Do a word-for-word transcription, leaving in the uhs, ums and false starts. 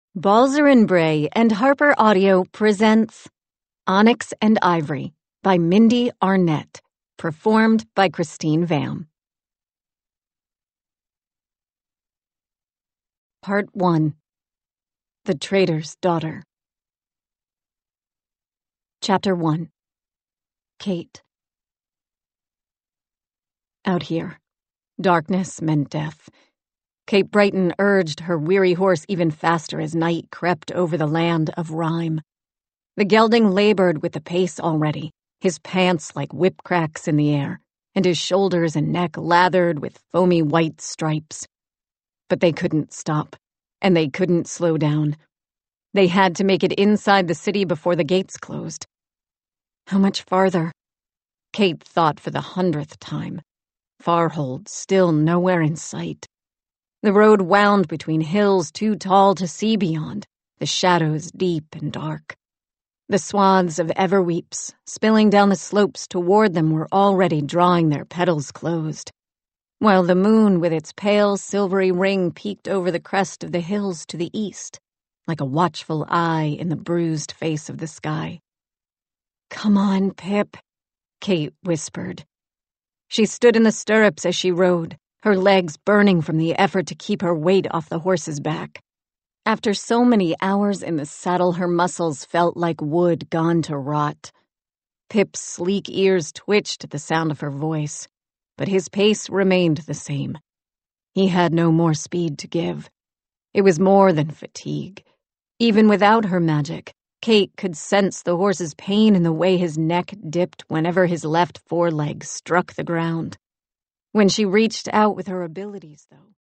Balzer and Bray and Harper Audio presents Onyx and Ivory by Mindy Arnett, performed by Christine Vam. Part one. The Trader's Daughter. Chapter one. Kate. Out here, darkness meant death. Kate Brighton urged her weary horse even faster as night crept over the land of rhyme. The gelding labored with the pace already, his pants like whip cracks in the air, and his shoulders and neck lathered with foamy white stripes. But they couldn't stop, and they couldn't slow down. They had to make it inside the city before the gates closed. How much farther? Kate thought for the hundredth time. Farhold still nowhere in sight. The road wound between hills too tall to see beyond, the shadows deep and dark. The swaths of everweeps spilling down the slopes toward them were already drawing their petals closed, while the moon with its pale silvery ring peeked over the crest of the hills to the east, like a watchful eye in the bruised face of the sky. "Come on, Pip," Kate whispered. She stood in the stirrups as she rode, her legs burning from the effort to keep her weight off the horse's back. After so many hours in the saddle, her muscles felt like wood gone to rot. Pip's sleek ears twitched at the sound of her voice, but his pace remained the same. He had no more speed to give. It was more than fatigue. Even without her magic, Kate could sense the horse's pain in the way his neck dipped whenever his left foreleg struck the ground. When she reached out with her abilities, though,